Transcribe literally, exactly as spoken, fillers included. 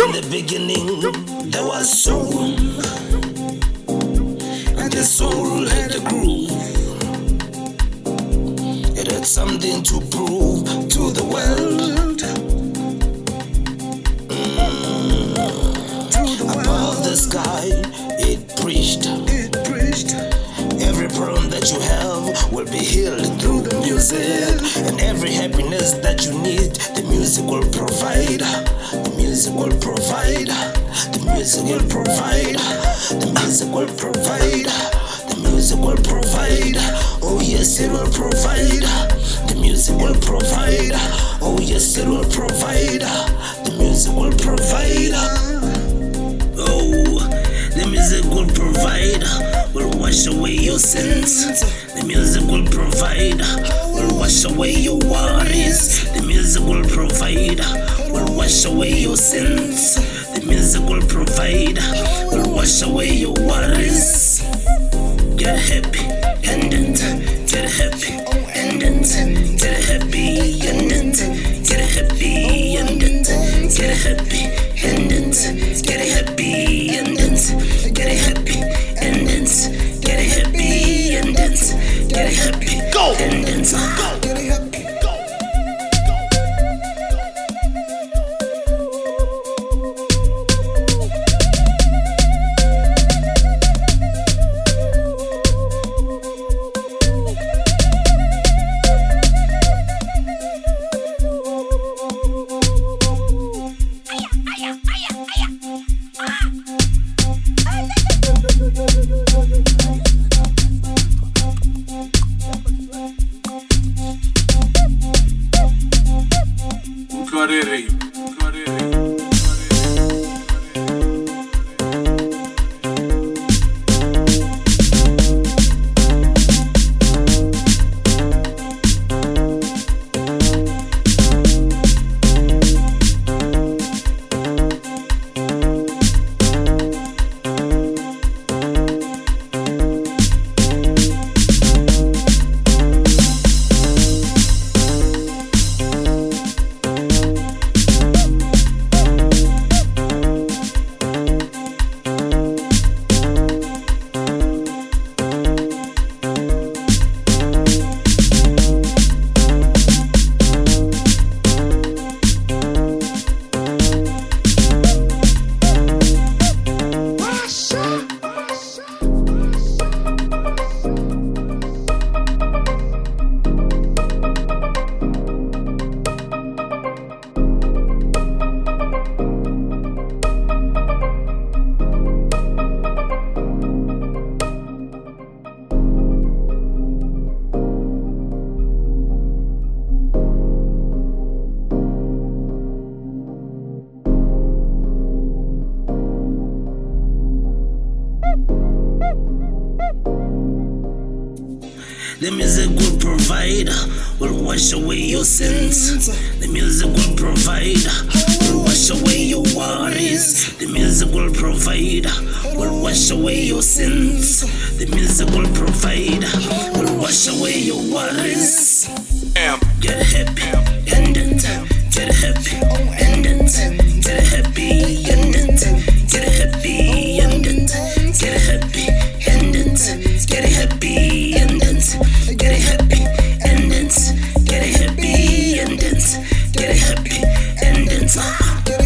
In the beginning, there was soul, and the soul had a groove. It had something to prove to the world. Mm. Above the sky, it preached. It preached. Every problem that you have will be healed through the music, and every happiness that you need, the music will provide. The music will provide. The music will provide. The music will provide. The music will provide. Oh yes, it will provide. The music will provide. Oh yes, it will provide. The music will provide. Oh, the music will provide. Will wash away your sins. The music will provide. Will wash away your worries. The music will provide. Will wash away your sins. The music will provide. Will wash away your worries. Get happy, and it. Get happy, and it. Get happy, and it. Get happy, and it. Get happy, and it. Get happy, and it. Get happy, and it. Get happy, and it. Get happy, go, and it. Go, get happy, go. Clarere, clarere. The music will provide, will wash away your sins. The music will provide, will wash away your worries. The music will provide, will wash away your sins. The music will provide, will wash away your worries. Get happy, and it. Get happy, and it. Get happy, and it. Get happy, and it. Get happy, and it. Get happy, and it. Get happy, and it. Get happy, and it. Get happy, and it.